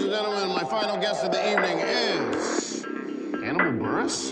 and gentlemen, my final guest of the evening is Hannibal Buress.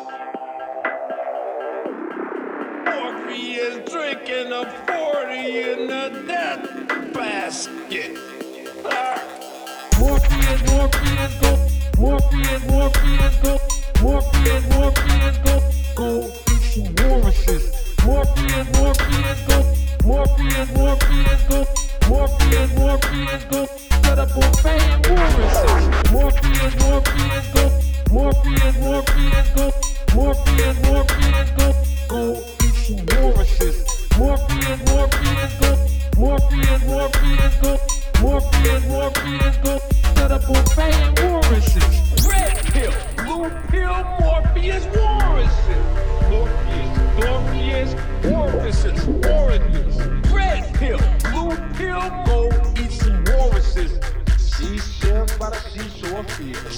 Morpheus drinking a 40 in the death basket. Morpheus, Morpheus, go. Morpheus, Morpheus, go. Morpheus, Morpheus, go. Go eat some Walruses. Morpheus, Morpheus, go. Morpheus, Morpheus, go. Morpheus, Morpheus, go. Set up on fan Walruses. Morpheus, Morpheus, go. Morpheus, Morpheus, go. Morpheus, Morpheus, go. Go eat some Walruses. Morpheus, Morpheus, go. Morpheus, Morpheus, go. Morpheus, Morpheus, go. Set up on fan Walruses. Red pill, blue pill, Morpheus, Walruses. Morpheus, Morpheus, Walruses, Oranges. Red pill, blue pill, go eat some Walruses. Seashells by the seashore field.